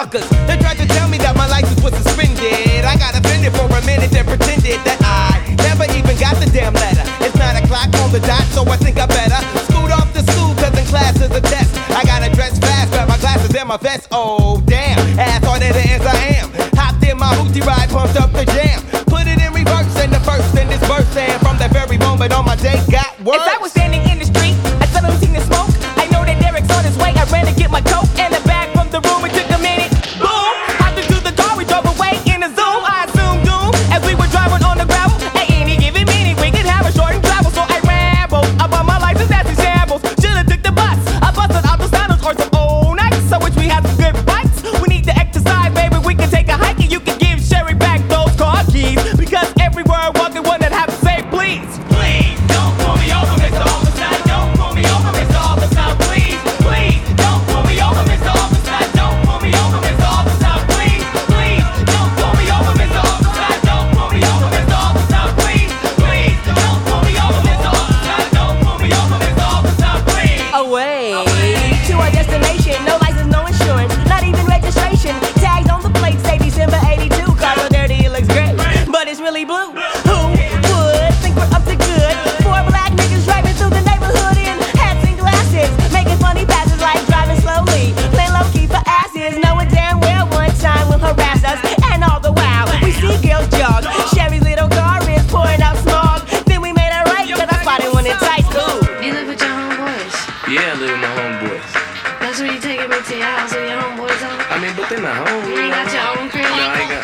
suckers. They tried to tell me that my license was suspended. I got offended for a minute and pretended that I never even got the damn letter. It's 9 o'clock on the dot, so I think I better scoot off to school, cause in class is a test. I gotta dress fast, grab my glasses and my vest. Oh damn, ass harder as I am. Hopped in my hoochie ride, pumped up the jam. Put it in reverse in the first in this verse, and from that very moment on my day got worse. If I was standing in the street, I suddenly seen the smoke. I know that Derek's on his way. I ran to get my coat and the bag from the room. It took a minute. Boom! Hopped into the car, we drove away in a zoom. I assumed doom as we were driving on the gravel. At any given minute, we could have a short travel. So I rambled about my license as in shambles. Should've took the bus. I busted out the saddles or some old nights. So which we had some good bites. We need to exercise, baby. We can take a hike and you can give Sherry back those car keys. Because everywhere I walk, the one that have to say please. Please don't pull me over, Mr. Officer. Don't pull me over, Mr. Officer. Please, please don't pull me over, Mr. Officer. Don't pull me over, Mr. Officer. Please, please don't pull me over, Mr. Officer. Don't pull me over, Mr. Officer. Please, please don't pull me over, Mr. Officer. Don't pull me over, Mr. Officer. Please. Away to our destination. No license, no insurance, not even registration. Tags on the plate say December '82. Car so dirty, it looks great, but it's really blue. Who would think we're up to good? Four black niggas driving through the neighborhood in hats and glasses, making funny passes like driving slowly, playing low key for asses, knowing damn well one time will harass us. And all the while we see girls jog. Sherry's little car is pouring out smog. Then we made it right, cause I spotted one in tight school. You live with your homeboys? Yeah, I live with my homeboys. That's where you taking me to your house with your homeboys on? I mean, but they're not home. You ain't got your own crib? No, I ain't got.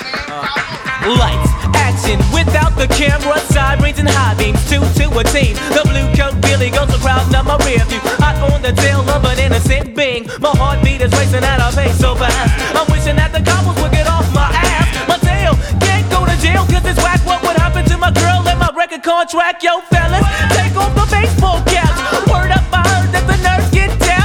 Lights, action, without the camera, sirens and high beams, two to a team. The blue coat Billy goes a crowd in my rear view. Hot on the tail of an innocent being. My heartbeat is racing at a pace so fast. I'm wishing that the coppers would get off my ass. My tail can't go to jail cause it's whack. What would happen to my girl and my record contract? Yo fellas, take off the baseball caps. Word up, I heard that the nerds get down.